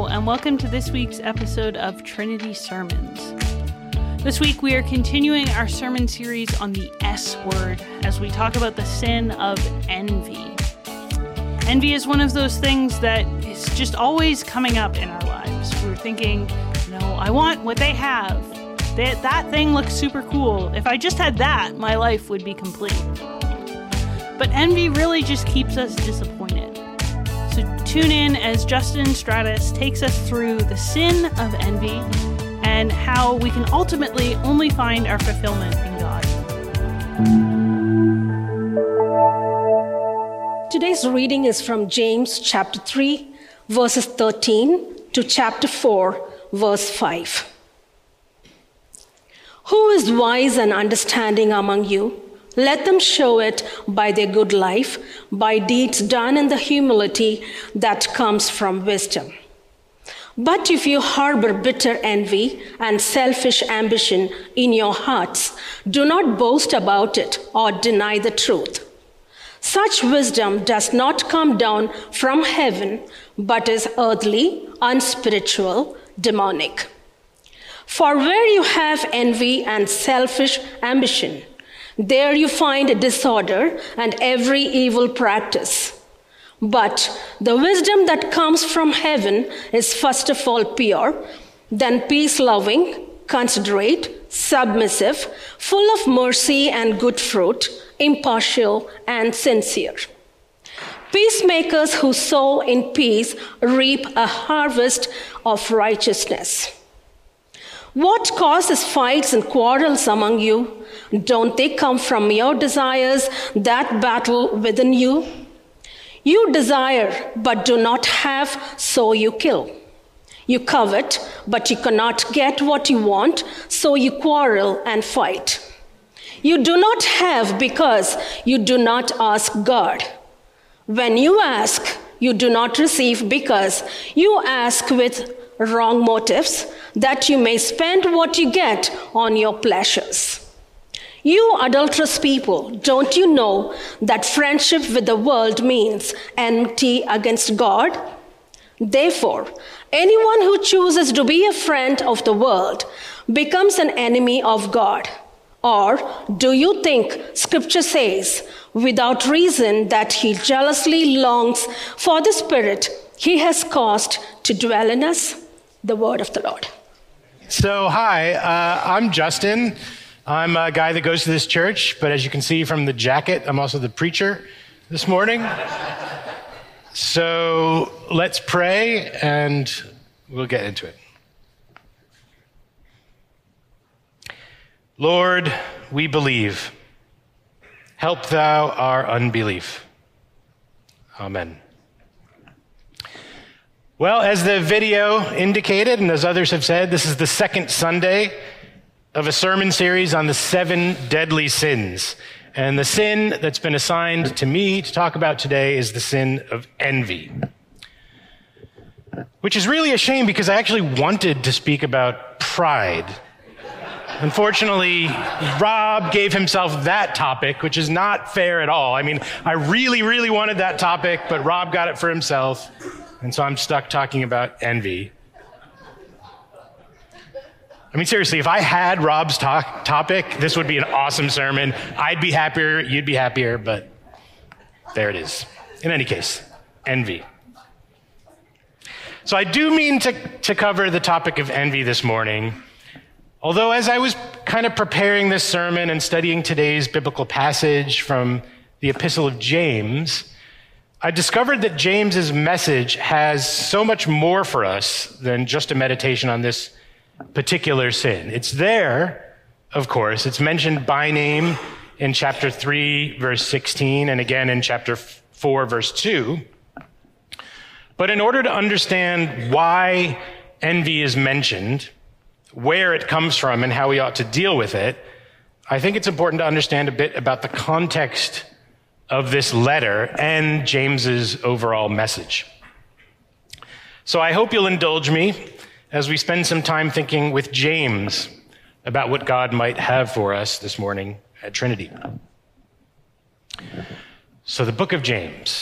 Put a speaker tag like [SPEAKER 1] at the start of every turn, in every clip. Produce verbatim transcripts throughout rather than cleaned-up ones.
[SPEAKER 1] Hello, and welcome to this week's episode of Trinity Sermons. This week we are continuing our sermon series on the S word as we talk about the sin of envy. Envy is one of those things that is just always coming up in our lives. We're thinking, you know, I want what they have. That, that thing looks super cool. If I just had that, my life would be complete. But envy really just keeps us disappointed. So tune in as Justin Stratus takes us through the sin of envy and how we can ultimately only find our fulfillment in God.
[SPEAKER 2] Today's reading is from James chapter three, verses thirteen to chapter four, verse five. Who is wise and understanding among you? Let them show it by their good life, by deeds done in the humility that comes from wisdom. But if you harbor bitter envy and selfish ambition in your hearts, do not boast about it or deny the truth. Such wisdom does not come down from heaven, but is earthly, unspiritual, demonic. For where you have envy and selfish ambition, there you find disorder and every evil practice. But the wisdom that comes from heaven is first of all pure, then peace-loving, considerate, submissive, full of mercy and good fruit, impartial and sincere. Peacemakers who sow in peace reap a harvest of righteousness. What causes fights and quarrels among you? Don't they come from your desires that battle within you? You desire, but do not have, so you kill. You covet, but you cannot get what you want, so you quarrel and fight. You do not have because you do not ask God. When you ask, you do not receive because you ask with wrong motives, that you may spend what you get on your pleasures. You adulterous people, don't you know that friendship with the world means enmity against God? Therefore, anyone who chooses to be a friend of the world becomes an enemy of God. Or do you think Scripture says, without reason, that he jealously longs for the Spirit he has caused to dwell in us? The word of the Lord.
[SPEAKER 3] So, hi, uh, I'm Justin. I'm a guy that goes to this church, but as you can see from the jacket, I'm also the preacher this morning. So let's pray and we'll get into it. Lord, we believe. Help thou our unbelief. Amen. Well, as the video indicated, and as others have said, this is the second Sunday of a sermon series on the seven deadly sins. And the sin that's been assigned to me to talk about today is the sin of envy. Which is really a shame because I actually wanted to speak about pride. Unfortunately, Rob gave himself that topic, which is not fair at all. I mean, I really, really wanted that topic, but Rob got it for himself. And so I'm stuck talking about envy. I mean, seriously, if I had Rob's talk, topic, this would be an awesome sermon. I'd be happier, you'd be happier, but there it is. In any case, envy. So I do mean to, to cover the topic of envy this morning. Although as I was kind of preparing this sermon and studying today's biblical passage from the Epistle of James, I discovered that James's message has so much more for us than just a meditation on this particular sin. It's there, of course. It's mentioned by name in chapter three, verse sixteen, and again in chapter four, verse two. But in order to understand why envy is mentioned, where it comes from, and how we ought to deal with it, I think it's important to understand a bit about the context of this letter and James's overall message. So I hope you'll indulge me as we spend some time thinking with James about what God might have for us this morning at Trinity. So the book of James,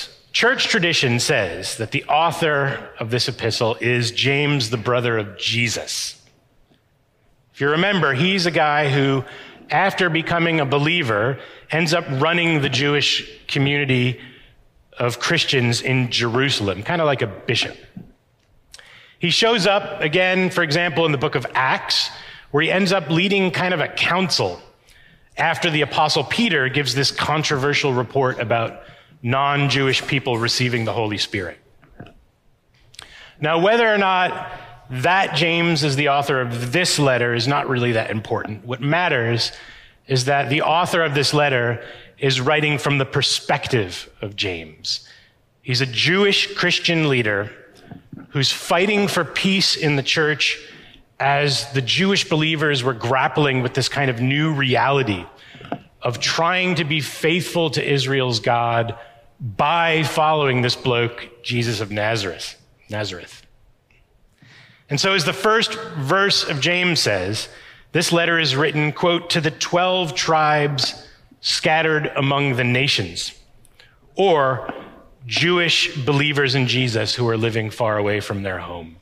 [SPEAKER 3] church tradition says that the author of this epistle is James, the brother of Jesus. If you remember, he's a guy who, after becoming a believer, ends up running the Jewish community of Christians in Jerusalem, kind of like a bishop. He shows up again, for example, in the book of Acts, where he ends up leading kind of a council after the apostle Peter gives this controversial report about non-Jewish people receiving the Holy Spirit. Now, whether or not that James is the author of this letter is not really that important. What matters is that the author of this letter is writing from the perspective of James. He's a Jewish Christian leader who's fighting for peace in the church as the Jewish believers were grappling with this kind of new reality of trying to be faithful to Israel's God by following this bloke, Jesus of Nazareth. Nazareth. And so as the first verse of James says, this letter is written, quote, to the twelve tribes scattered among the nations, or Jewish believers in Jesus who are living far away from their home.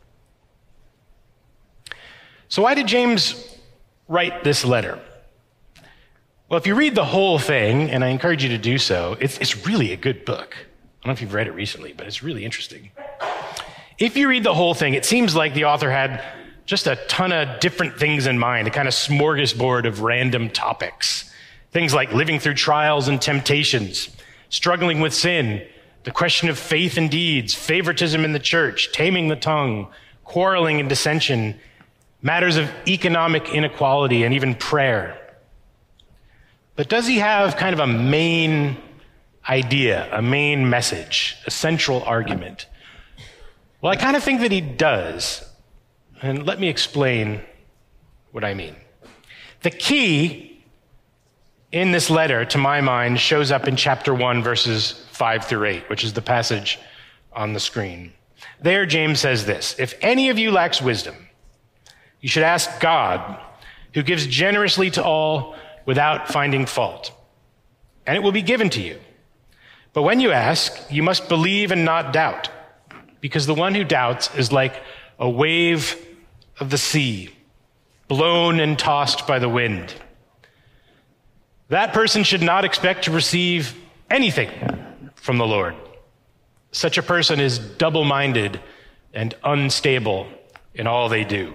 [SPEAKER 3] So why did James write this letter? Well, if you read the whole thing, and I encourage you to do so, it's, it's really a good book. I don't know if you've read it recently, but it's really interesting. If you read the whole thing, it seems like the author had just a ton of different things in mind, a kind of smorgasbord of random topics. Things like living through trials and temptations, struggling with sin, the question of faith and deeds, favoritism in the church, taming the tongue, quarreling and dissension, matters of economic inequality, and even prayer. But does he have kind of a main idea, a main message, a central argument? Well, I kind of think that he does. And let me explain what I mean. The key in this letter, to my mind, shows up in chapter one, verses five through eight, which is the passage on the screen. There, James says this: if any of you lacks wisdom, you should ask God, who gives generously to all without finding fault, and it will be given to you. But when you ask, you must believe and not doubt, because the one who doubts is like a wave of the sea, blown and tossed by the wind. That person should not expect to receive anything from the Lord. Such a person is double-minded and unstable in all they do.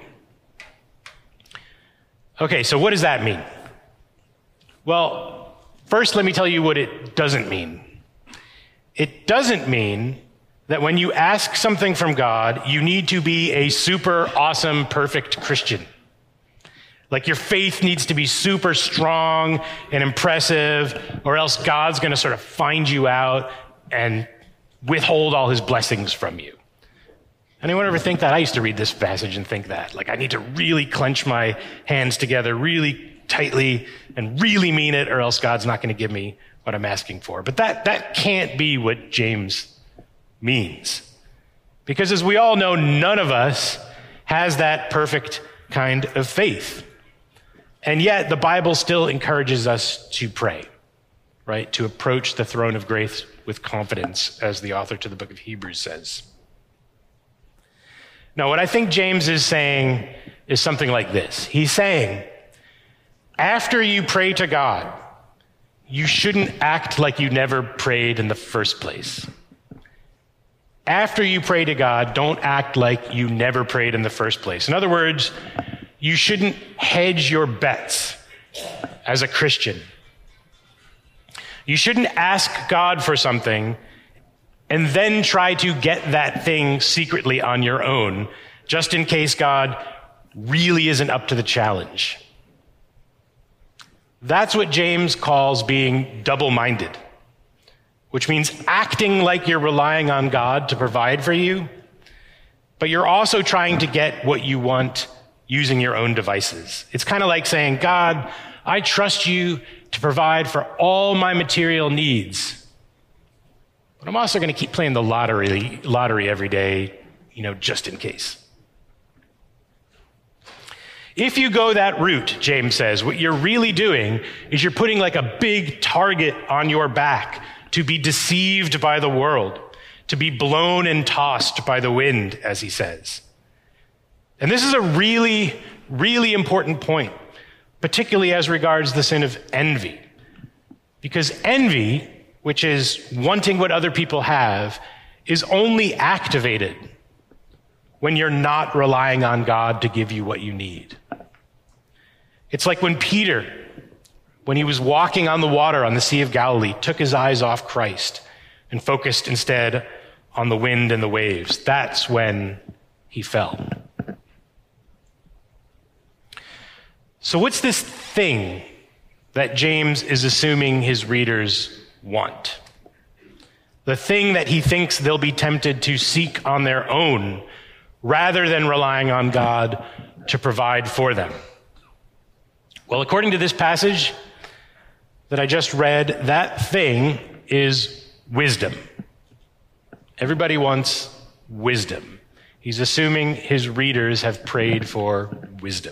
[SPEAKER 3] Okay, so what does that mean? Well, first let me tell you what it doesn't mean. It doesn't mean that when you ask something from God, you need to be a super awesome, perfect Christian. Like your faith needs to be super strong and impressive, or else God's going to sort of find you out and withhold all his blessings from you. Anyone ever think that? I used to read this passage and think that. Like, I need to really clench my hands together really tightly and really mean it, or else God's not going to give me what I'm asking for. But that, that can't be what James means. Because as we all know, none of us has that perfect kind of faith. And yet the Bible still encourages us to pray, right? To approach the throne of grace with confidence, as the author to the book of Hebrews says. Now, what I think James is saying is something like this. He's saying, after you pray to God, you shouldn't act like you never prayed in the first place. After you pray to God, don't act like you never prayed in the first place. In other words, you shouldn't hedge your bets as a Christian. You shouldn't ask God for something and then try to get that thing secretly on your own, just in case God really isn't up to the challenge. That's what James calls being double-minded, which means acting like you're relying on God to provide for you, but you're also trying to get what you want using your own devices. It's kind of like saying, God, I trust you to provide for all my material needs, but I'm also going to keep playing the lottery, lottery every day, you know, just in case. If you go that route, James says, what you're really doing is you're putting like a big target on your back to be deceived by the world. to be blown and tossed by the wind, as he says. And this is a really, really important point, particularly as regards the sin of envy. Because envy, which is wanting what other people have, is only activated when you're not relying on God to give you what you need. It's like when Peter, when he was walking on the water on the Sea of Galilee, took his eyes off Christ and focused instead on the wind and the waves. That's when he fell. So what's this thing that James is assuming his readers want? The thing that he thinks they'll be tempted to seek on their own rather than relying on God to provide for them. Well, according to this passage that I just read, that thing is wisdom. Everybody wants wisdom. He's assuming his readers have prayed for wisdom.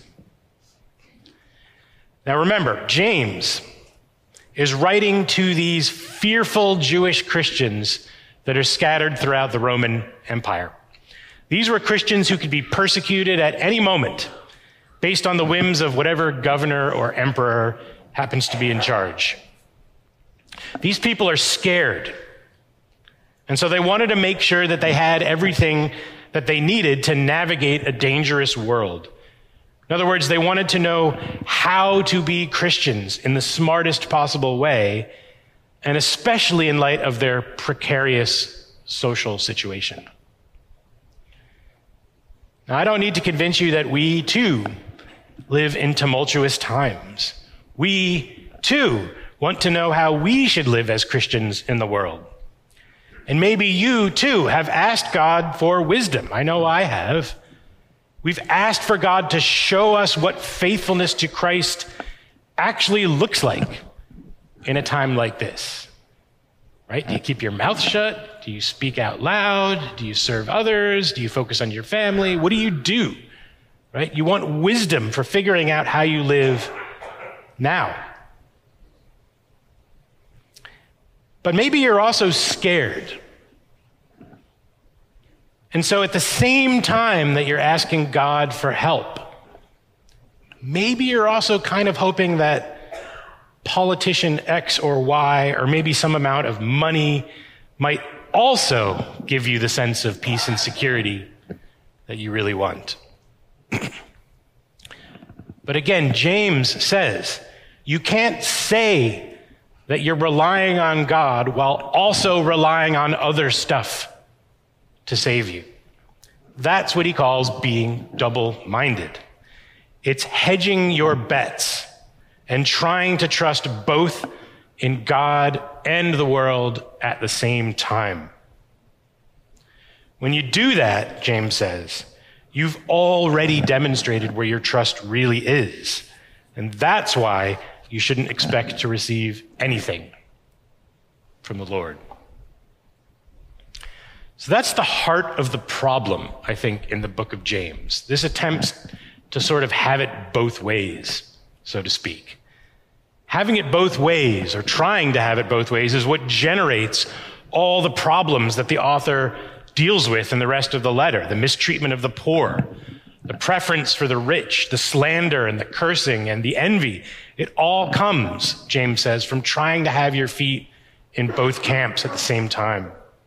[SPEAKER 3] Now remember, James is writing to these fearful Jewish Christians that are scattered throughout the Roman Empire. These were Christians who could be persecuted at any moment based on the whims of whatever governor or emperor happens to be in charge. These people are scared. And so they wanted to make sure that they had everything that they needed to navigate a dangerous world. In other words, they wanted to know how to be Christians in the smartest possible way, and especially in light of their precarious social situation. Now, I don't need to convince you that we, too, live in tumultuous times. We, too, want to know how we should live as Christians in the world. And maybe you, too, have asked God for wisdom. I know I have. We've asked for God to show us what faithfulness to Christ actually looks like in a time like this. Right? Do you keep your mouth shut? Do you speak out loud? Do you serve others? Do you focus on your family? What do you do? Right? You want wisdom for figuring out how you live now. But maybe you're also scared. And so at the same time that you're asking God for help, maybe you're also kind of hoping that politician X or Y, or maybe some amount of money, might also give you the sense of peace and security that you really want. But again, James says, you can't say that you're relying on God while also relying on other stuff to save you. That's what he calls being double-minded. It's hedging your bets and trying to trust both in God and the world at the same time. When you do that, James says, you've already demonstrated where your trust really is. And that's why you shouldn't expect to receive anything from the Lord. So that's the heart of the problem, I think, in the book of James. This attempts to sort of have it both ways, so to speak. Having it both ways, or trying to have it both ways, is what generates all the problems that the author deals with in the rest of the letter. The mistreatment of the poor, the preference for the rich, the slander and the cursing and the envy. It all comes, James says, from trying to have your feet in both camps at the same time.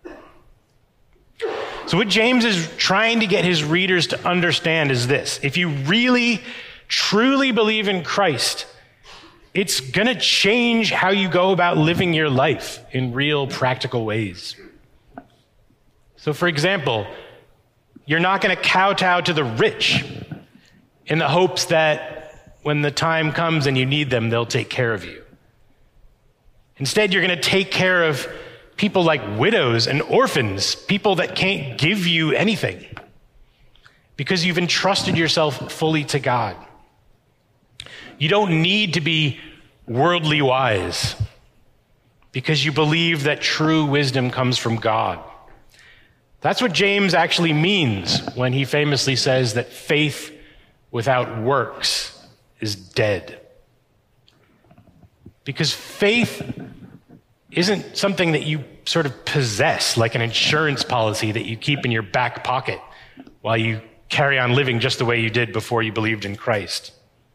[SPEAKER 3] So what James is trying to get his readers to understand is this. If you really, truly believe in Christ, it's going to change how you go about living your life in real, practical ways. So, for example, you're not going to kowtow to the rich in the hopes that when the time comes and you need them, they'll take care of you. Instead, you're going to take care of people like widows and orphans, people that can't give you anything, because you've entrusted yourself fully to God. You don't need to be worldly wise, because you believe that true wisdom comes from God. That's what James actually means when he famously says that faith without works is dead. Because faith isn't something that you sort of possess, like an insurance policy that you keep in your back pocket while you carry on living just the way you did before you believed in Christ.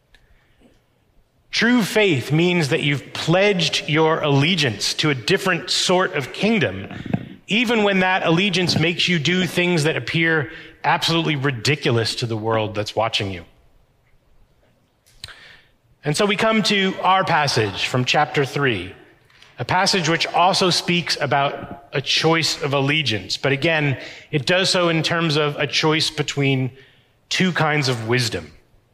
[SPEAKER 3] True faith means that you've pledged your allegiance to a different sort of kingdom, even when that allegiance makes you do things that appear absolutely ridiculous to the world that's watching you. And so we come to our passage from chapter three, a passage which also speaks about a choice of allegiance. But again, it does so in terms of a choice between two kinds of wisdom.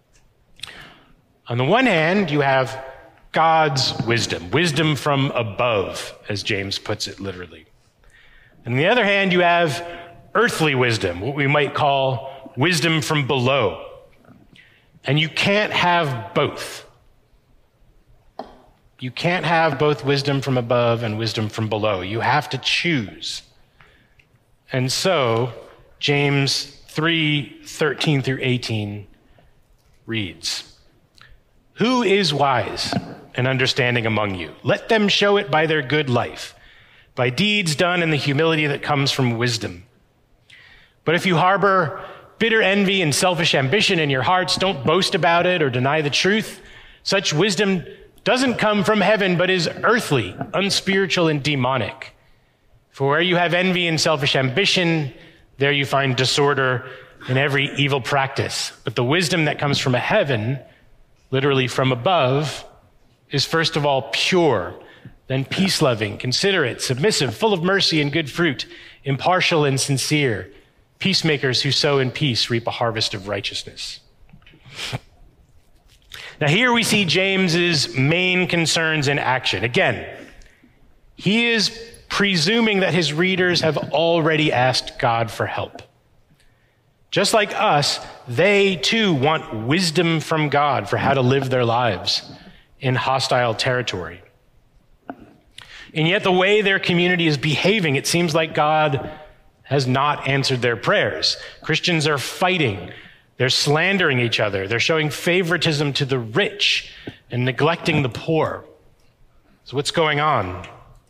[SPEAKER 3] On the one hand, you have God's wisdom, wisdom from above, as James puts it literally. And on the other hand, you have earthly wisdom, what we might call wisdom from below. And you can't have both. You can't have both wisdom from above and wisdom from below. You have to choose. And so, James three, thirteen through eighteen reads, "Who is wise and understanding among you? Let them show it by their good life, by deeds done in the humility that comes from wisdom. But if you harbor bitter envy and selfish ambition in your hearts, don't boast about it or deny the truth. Such wisdom doesn't come from heaven, but is earthly, unspiritual, and demonic. For where you have envy and selfish ambition, there you find disorder and every evil practice. But the wisdom that comes from heaven, literally from above, is first of all pure, then peace-loving, considerate, submissive, full of mercy and good fruit, impartial and sincere. Peacemakers who sow in peace reap a harvest of righteousness." Now here we see James's main concerns in action. Again, he is presuming that his readers have already asked God for help. Just like us, they too want wisdom from God for how to live their lives in hostile territory. And yet the way their community is behaving, it seems like God has not answered their prayers. Christians are fighting. They're slandering each other. They're showing favoritism to the rich and neglecting the poor. So what's going on?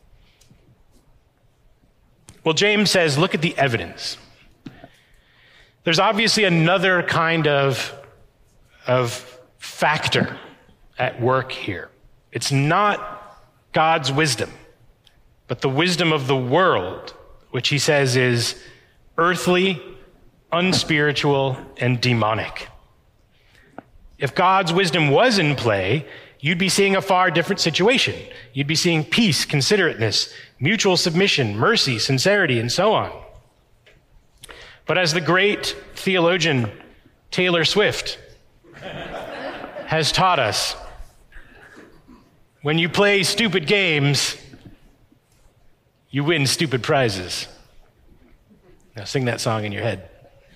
[SPEAKER 3] Well, James says, look at the evidence. There's obviously another kind of, of factor at work here. It's not God's wisdom, but the wisdom of the world, which he says is earthly, unspiritual, and demonic. If God's wisdom was in play, you'd be seeing a far different situation. You'd be seeing peace, considerateness, mutual submission, mercy, sincerity, and so on. But as the great theologian Taylor Swift has taught us, when you play stupid games, you win stupid prizes. Now sing that song in your head.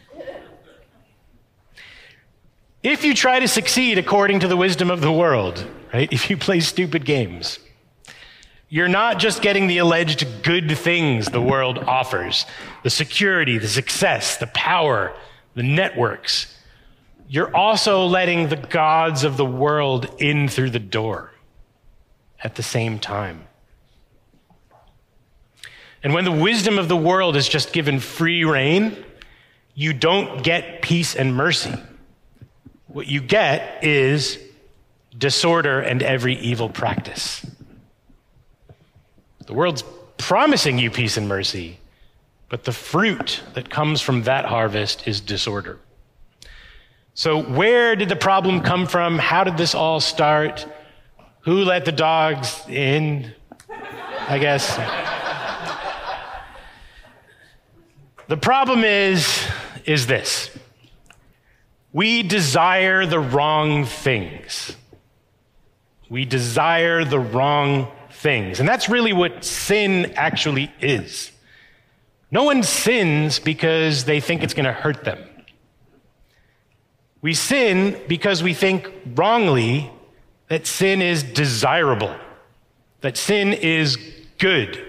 [SPEAKER 3] If you try to succeed according to the wisdom of the world, right? If you play stupid games, you're not just getting the alleged good things the world offers, the security, the success, the power, the networks. You're also letting the gods of the world in through the door at the same time. And when the wisdom of the world is just given free rein, you don't get peace and mercy. What you get is disorder and every evil practice. The world's promising you peace and mercy, but the fruit that comes from that harvest is disorder. So where did the problem come from? How did this all start? Who let the dogs in? I guess. The problem is, is this. We desire the wrong things. We desire the wrong things. And that's really what sin actually is. No one sins because they think it's going to hurt them. We sin because we think wrongly that sin is desirable, that sin is good.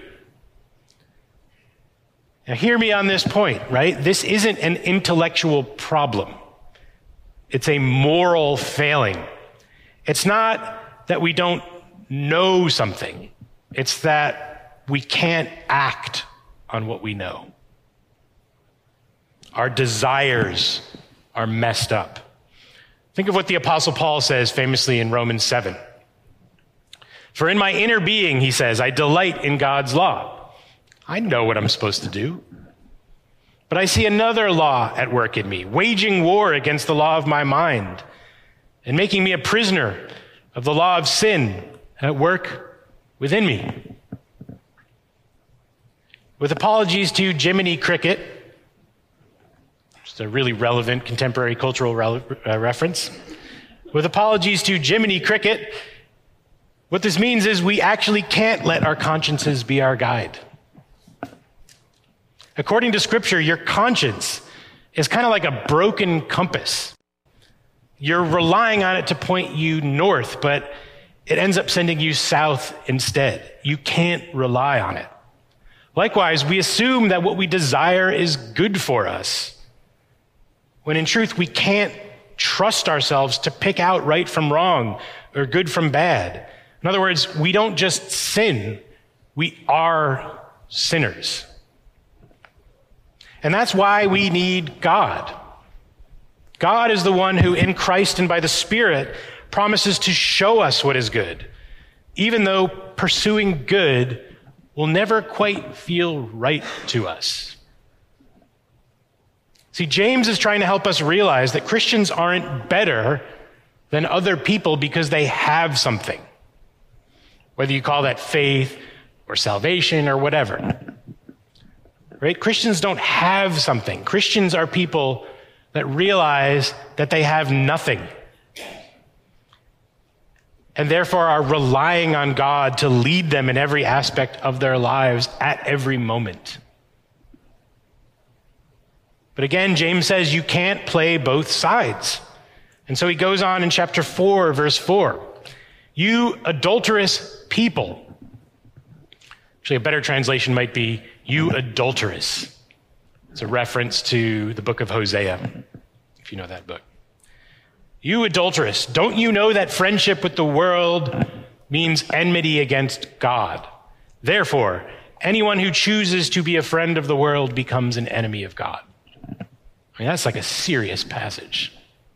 [SPEAKER 3] Now, hear me on this point, right? This isn't an intellectual problem. It's a moral failing. It's not that we don't know something. It's that we can't act on what we know. Our desires are messed up. Think of what the Apostle Paul says famously in Romans seven. For in my inner being, he says, I delight in God's law. I know what I'm supposed to do. But I see another law at work in me, waging war against the law of my mind and making me a prisoner of the law of sin at work within me. With apologies to Jiminy Cricket, just a really relevant contemporary cultural re- uh, reference. With apologies to Jiminy Cricket, what this means is we actually can't let our consciences be our guide. According to Scripture, your conscience is kind of like a broken compass. You're relying on it to point you north, but it ends up sending you south instead. You can't rely on it. Likewise, we assume that what we desire is good for us, when in truth, we can't trust ourselves to pick out right from wrong or good from bad. In other words, we don't just sin, we are sinners. And that's why we need God. God is the one who, in Christ and by the Spirit, promises to show us what is good, even though pursuing good will never quite feel right to us. See, James is trying to help us realize that Christians aren't better than other people because they have something, whether you call that faith or salvation or whatever. Right? Christians don't have something. Christians are people that realize that they have nothing, and therefore are relying on God to lead them in every aspect of their lives at every moment. But again, James says you can't play both sides. And so he goes on in chapter four, verse four. You adulterous people. Actually, a better translation might be, you adulteress. It's a reference to the book of Hosea, if you know that book. You adulteress, don't you know that friendship with the world means enmity against God? Therefore, anyone who chooses to be a friend of the world becomes an enemy of God. I mean, that's like a serious passage.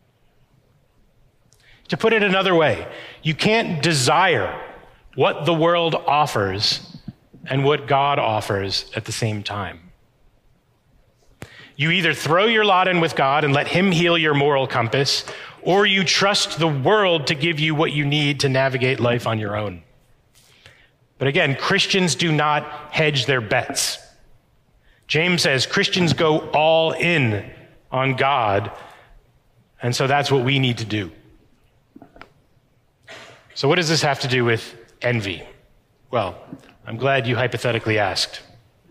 [SPEAKER 3] To put it another way, you can't desire what the world offers and what God offers at the same time. You either throw your lot in with God and let him heal your moral compass, or you trust the world to give you what you need to navigate life on your own. But again, Christians do not hedge their bets. James says Christians go all in on God, and so that's what we need to do. So what does this have to do with envy? Well, I'm glad you hypothetically asked.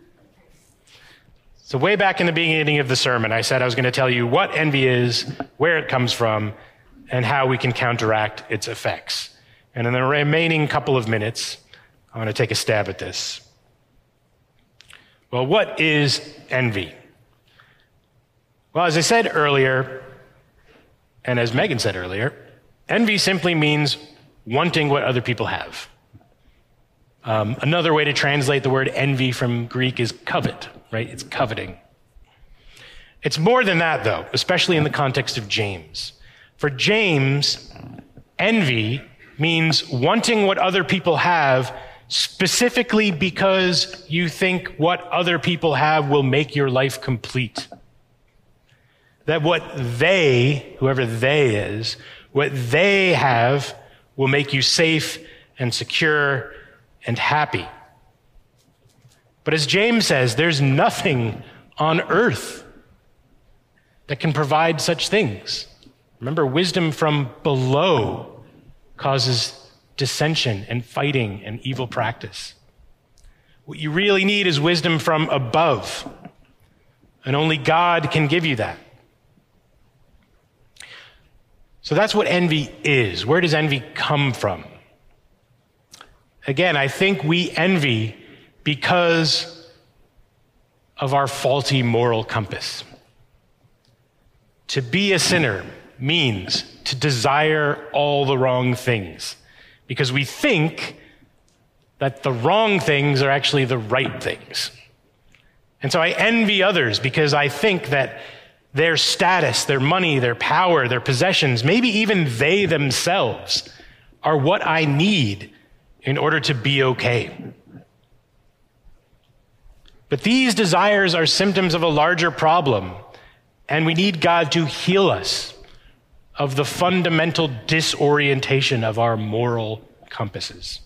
[SPEAKER 3] So way back in the beginning of the sermon, I said I was going to tell you what envy is, where it comes from, and how we can counteract its effects. And in the remaining couple of minutes, I'm going to take a stab at this. Well, what is envy? Well, as I said earlier, and as Megan said earlier, envy simply means wanting what other people have. Um, another way to translate the word envy from Greek is covet, right? It's coveting. It's more than that, though, especially in the context of James. For James, envy means wanting what other people have specifically because you think what other people have will make your life complete. That what they, whoever they is, what they have will make you safe and secure and happy. But as James says, there's nothing on earth that can provide such things. Remember, wisdom from below causes dissension and fighting and evil practice. What you really need is wisdom from above, and only God can give you that. So that's what envy is. Where does envy come from? Again, I think we envy because of our faulty moral compass. To be a sinner means to desire all the wrong things because we think that the wrong things are actually the right things. And so I envy others because I think that their status, their money, their power, their possessions, maybe even they themselves are what I need in order to be okay. But these desires are symptoms of a larger problem, and we need God to heal us of the fundamental disorientation of our moral compasses.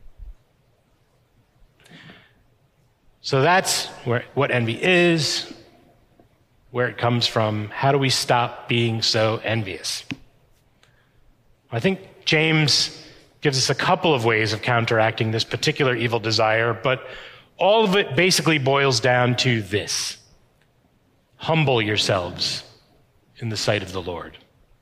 [SPEAKER 3] So that's where, what envy is, where it comes from. How do we stop being so envious? I think James gives us a couple of ways of counteracting this particular evil desire, but all of it basically boils down to this: humble yourselves in the sight of the Lord.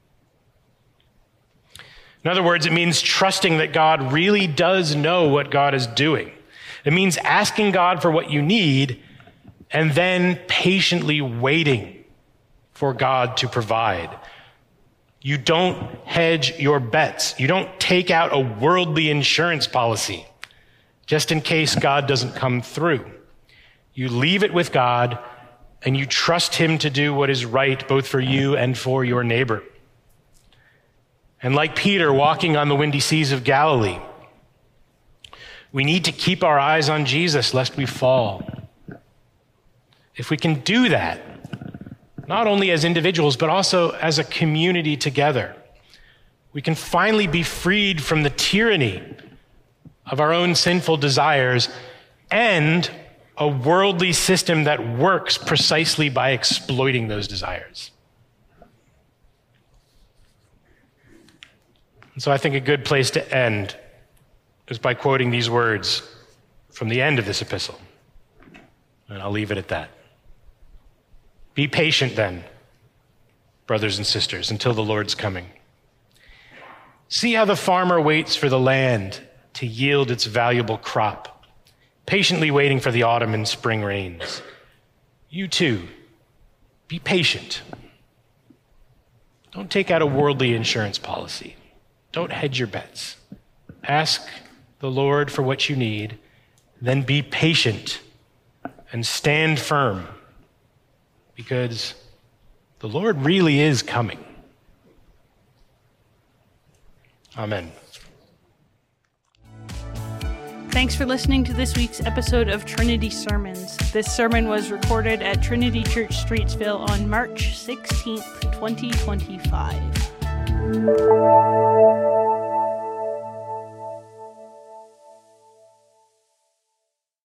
[SPEAKER 3] In other words, it means trusting that God really does know what God is doing. It means asking God for what you need and then patiently waiting for God to provide. You don't hedge your bets. You don't take out a worldly insurance policy just in case God doesn't come through. You leave it with God and you trust him to do what is right both for you and for your neighbor. And like Peter walking on the windy seas of Galilee, we need to keep our eyes on Jesus lest we fall. If we can do that, not only as individuals, but also as a community together, we can finally be freed from the tyranny of our own sinful desires and a worldly system that works precisely by exploiting those desires. And so I think a good place to end is by quoting these words from the end of this epistle. And I'll leave it at that. Be patient then, brothers and sisters, until the Lord's coming. See how the farmer waits for the land to yield its valuable crop, patiently waiting for the autumn and spring rains. You too, be patient. Don't take out a worldly insurance policy. Don't hedge your bets. Ask the Lord for what you need, then be patient and stand firm, because the Lord really is coming. Amen.
[SPEAKER 1] Thanks for listening to this week's episode of Trinity Sermons. This sermon was recorded at Trinity Church Streetsville on March sixteenth, twenty twenty-five.